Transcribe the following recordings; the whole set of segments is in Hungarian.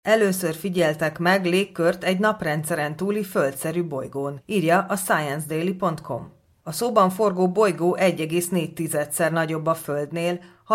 Először figyeltek meg légkört egy naprendszeren túli földszerű bolygón, írja a ScienceDaily.com. A szóban forgó bolygó 1,4-szer nagyobb a Földnél,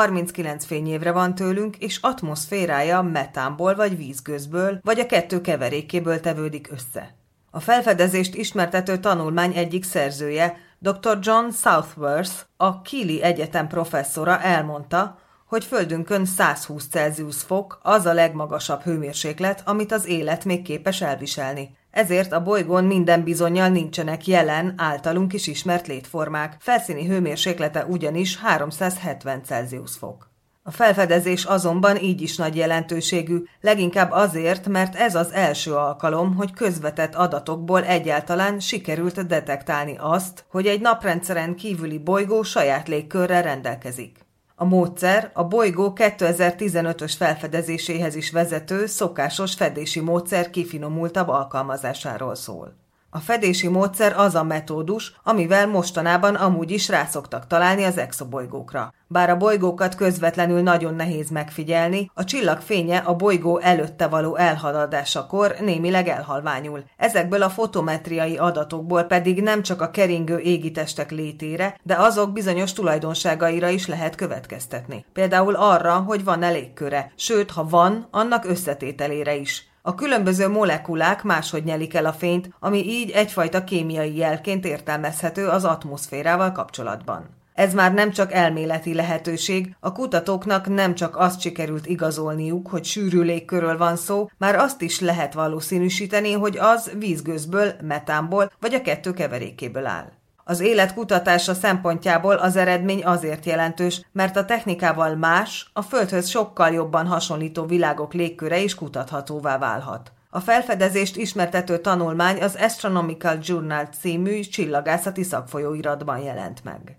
39 fényévre van tőlünk, és atmoszférája metánból vagy vízgőzből, vagy a kettő keverékéből tevődik össze. A felfedezést ismertető tanulmány egyik szerzője, dr. John Southworth, a Keele Egyetem professzora elmondta, hogy Földünkön 120 Celsius fok az a legmagasabb hőmérséklet, amit az élet még képes elviselni. Ezért a bolygón minden bizonnyal nincsenek jelen, általunk is ismert létformák, felszíni hőmérséklete ugyanis 370 Celsius fok. A felfedezés azonban így is nagy jelentőségű, leginkább azért, mert ez az első alkalom, hogy közvetett adatokból egyáltalán sikerült detektálni azt, hogy egy naprendszeren kívüli bolygó saját légkörrel rendelkezik. A módszer a bolygó 2015-ös felfedezéséhez is vezető, szokásos fedési módszer kifinomultabb alkalmazásáról szól. A fedési módszer az a metódus, amivel mostanában amúgy is rászoktak találni az exobolygókra. Bár a bolygókat közvetlenül nagyon nehéz megfigyelni, a csillag fénye a bolygó előtte való elhaladásakor némileg elhalványul. Ezekből a fotometriai adatokból pedig nem csak a keringő égitestek létére, de azok bizonyos tulajdonságaira is lehet következtetni. Például arra, hogy van-e légköre, sőt, ha van, annak összetételére is. A különböző molekulák máshogy nyelik el a fényt, ami így egyfajta kémiai jelként értelmezhető az atmoszférával kapcsolatban. Ez már nem csak elméleti lehetőség, a kutatóknak nem csak azt sikerült igazolniuk, hogy sűrű légkörről van szó, már azt is lehet valószínűsíteni, hogy az vízgőzből, metánból vagy a kettő keverékéből áll. Az élet kutatása szempontjából az eredmény azért jelentős, mert a technikával más, a Földhöz sokkal jobban hasonlító világok légköre is kutathatóvá válhat. A felfedezést ismertető tanulmány az Astronomical Journal című csillagászati szakfolyóiratban jelent meg.